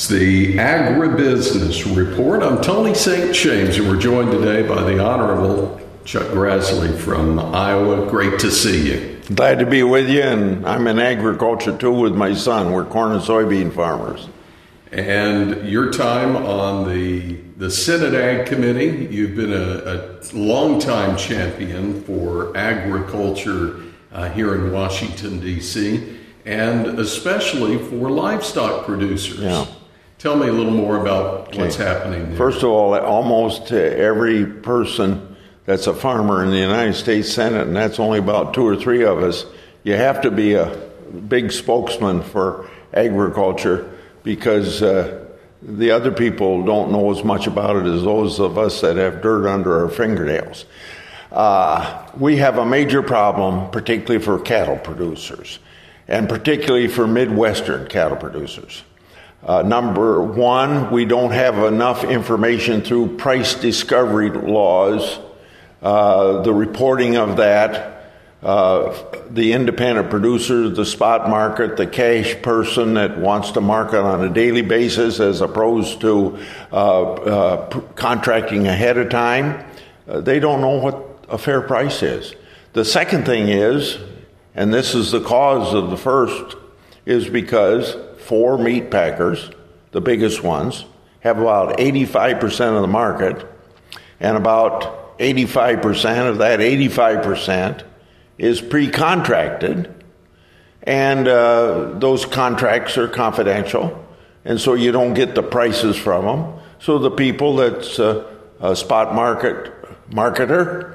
It's the Agribusiness Report. I'm Tony St. James, and we're joined today by the Honorable Chuck Grassley from Iowa. Great to see you. Glad to be with you, and I'm in agriculture too with my son. We're corn and soybean farmers. And your time on the Senate Ag Committee, you've been a longtime champion for agriculture here in Washington, D.C., and especially for livestock producers. Yeah. Tell me a little more about what's happening there. First of all, almost every person that's a farmer in the United States Senate, and that's only about 2 or 3 of us, you have to be a big spokesman for agriculture because the other people don't know as much about it as those of us that have dirt under our fingernails. We have a major problem, particularly for cattle producers, and particularly for Midwestern cattle producers. Number one, we don't have enough information through price discovery laws, the reporting of that, the independent producer, the spot market, the cash person that wants to market on a daily basis as opposed to contracting ahead of time. They don't know what a fair price is. The second thing is, and this is the cause of the first, is because 4 meat packers, the biggest ones, have about 85% of the market, and about 85% of that 85% is pre-contracted, and those contracts are confidential, and so you don't get the prices from them. So the people that's a spot marketer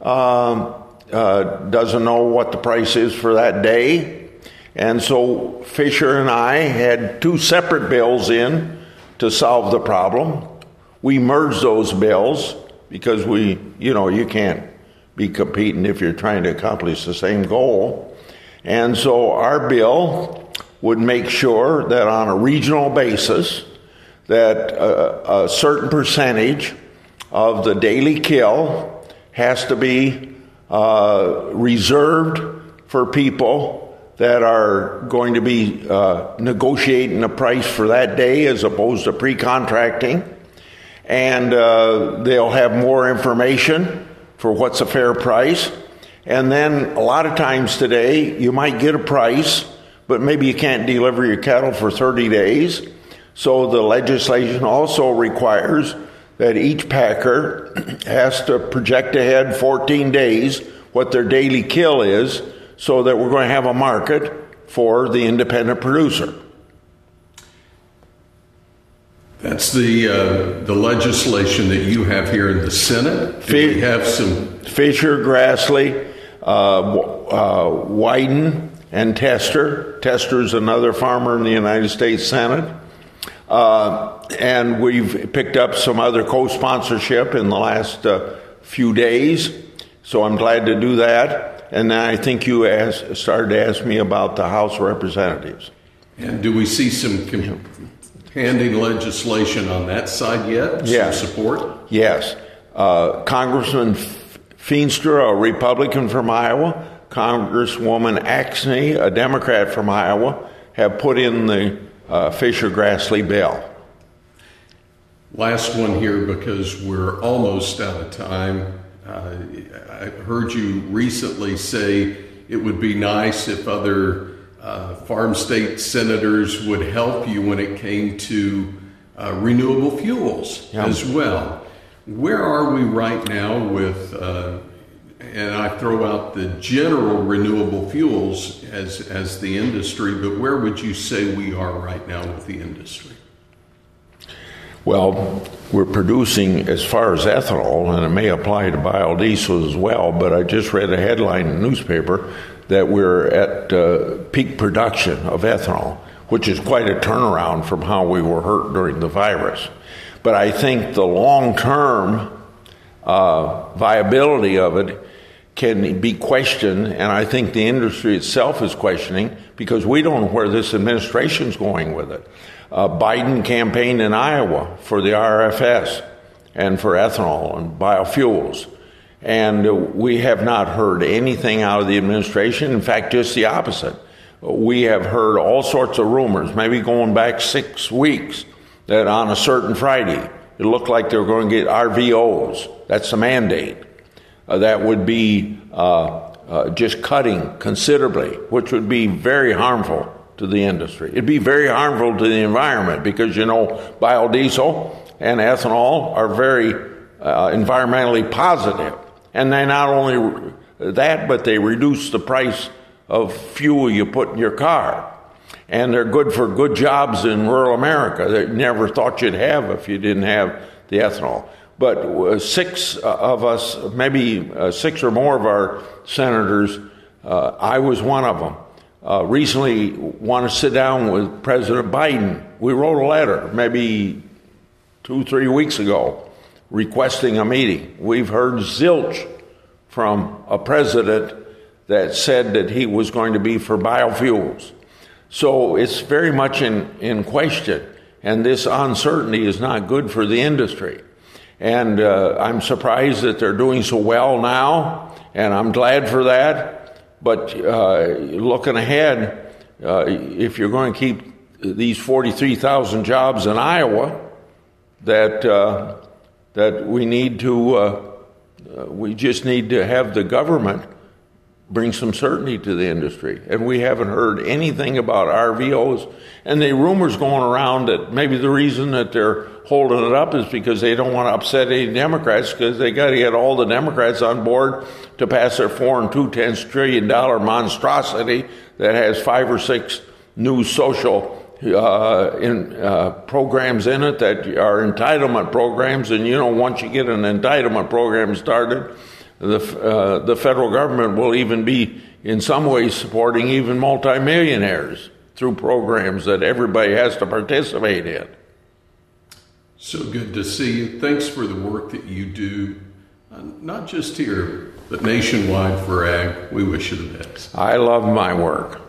doesn't know what the price is for that day. And so Fisher and I had 2 separate bills in to solve the problem. We merged those bills because you can't be competing if you're trying to accomplish the same goal. And so our bill would make sure that on a regional basis that a certain percentage of the daily kill has to be reserved for people that are going to be negotiating a price for that day as opposed to pre-contracting. And they'll have more information for what's a fair price. And then a lot of times today, you might get a price, but maybe you can't deliver your cattle for 30 days. So the legislation also requires that each packer has to project ahead 14 days what their daily kill is, so that we're going to have a market for the independent producer. That's the legislation that you have here in the Senate. We have some Fisher, Grassley, Wyden, and Tester. Tester's another farmer in the United States Senate. And we've picked up some other co-sponsorship in the last few days, so I'm glad to do that. And then I think you started to ask me about the House of Representatives. And do we see some pending legislation on that side yet? Yes. Some support? Yes. Congressman Feenstra, a Republican from Iowa, Congresswoman Axne, a Democrat from Iowa, have put in the Fisher-Grassley bill. Last one here, because we're almost out of time. I heard you recently say it would be nice if other farm state senators would help you when it came to renewable fuels as well. Where are we right now with, and I throw out the general renewable fuels as the industry, but where would you say we are right now with the industry? Well, we're producing, as far as ethanol, and it may apply to biodiesel as well, but I just read a headline in the newspaper that we're at peak production of ethanol, which is quite a turnaround from how we were hurt during the virus. But I think the long-term viability of it can be questioned, and I think the industry itself is questioning because we don't know where this administration's going with it. Biden campaigned in Iowa for the RFS and for ethanol and biofuels. And we have not heard anything out of the administration. In fact, just the opposite. We have heard all sorts of rumors, maybe going back 6 weeks, that on a certain Friday, it looked like they were going to get RVOs. That's the mandate. That would be just cutting considerably, which would be very harmful to the industry. It'd be very harmful to the environment because, biodiesel and ethanol are very environmentally positive. And they not only that, but they reduce the price of fuel you put in your car. And they're good for good jobs in rural America that you never thought you'd have if you didn't have the ethanol. But six of us, maybe six or more of our senators, I was one of them, recently want to sit down with President Biden. We wrote a letter maybe 2-3 weeks ago requesting a meeting. We've heard zilch from a president that said that he was going to be for biofuels. So it's very much in question, and this uncertainty is not good for the industry. And I'm surprised that they're doing so well now, and I'm glad for that. But looking ahead, if you're going to keep these 43,000 jobs in Iowa, that we need to, we just need to have the government bring some certainty to the industry. And we haven't heard anything about RVOs. And the rumors going around that maybe the reason that they're holding it up is because they don't want to upset any Democrats, because they got to get all the Democrats on board to pass their $4 2/10 trillion monstrosity that has 5 or 6 new social programs in it that are entitlement programs. And once you get an entitlement program started, the federal government will even be in some ways supporting even multimillionaires through programs that everybody has to participate in. So good to see you. Thanks for the work that you do, not just here, but nationwide for ag. We wish you the best. I love my work.